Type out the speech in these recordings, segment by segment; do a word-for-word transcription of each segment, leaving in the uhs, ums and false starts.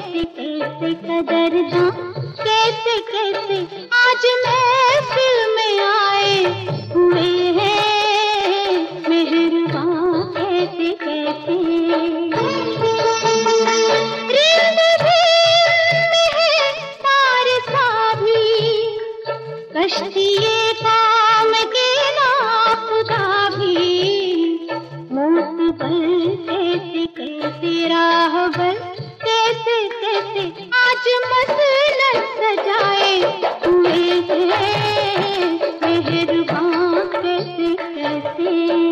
कैसे कैसे कदरदां, कैसे कैसे आज महफिल में आए हुए हैं मेहरबां, कैसे कैसे रिंद भी उनमें है तार सा भी, कश्तिए काम के नाखुदा भी, मुस्तकबिल कैसे कैसे राहबर, कैसे कैसे आज मसनद सजाए हुए हैं मेहरबां, कैसे कैसे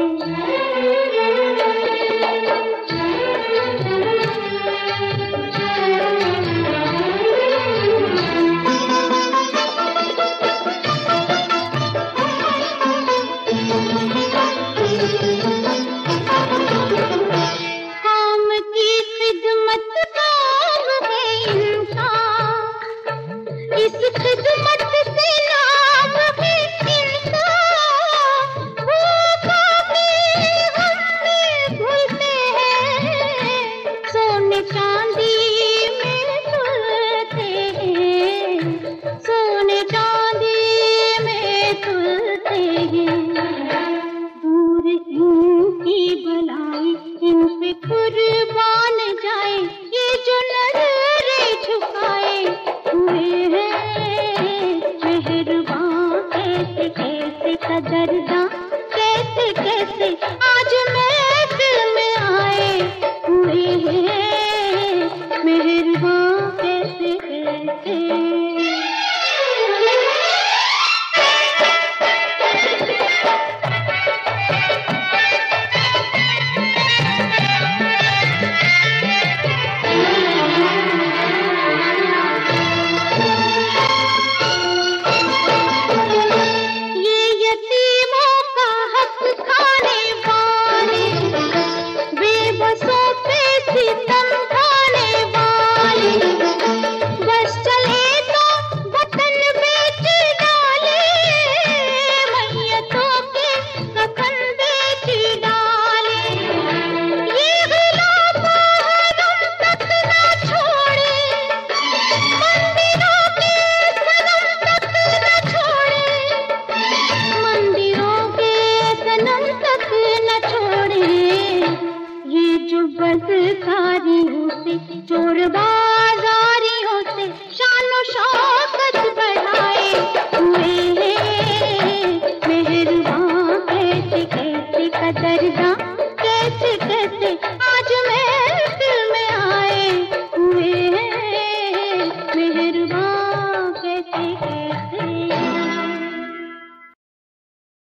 इस खिदमत से नाम है इनका, भूखा भी हम भूलते हैं, सोने चांदी में तुलते हैं, सोने चांदी में तुलते हैं। दूर इनकी भलाई इन पे कुर्बान जाए, ये जो नजरें झुकाए हुए हैं मेहरबां, कैसे कैसे कदरदां, कैसे कैसे आज महफिल में आए हुए हैं मेहरबां, कैसे कैसे बदकारियों से, चोर बाजारियों से शानो शौकत बढ़ाए हुए हैं मेहरबां, कैसे कैसे कदरदां, कैसे कैसे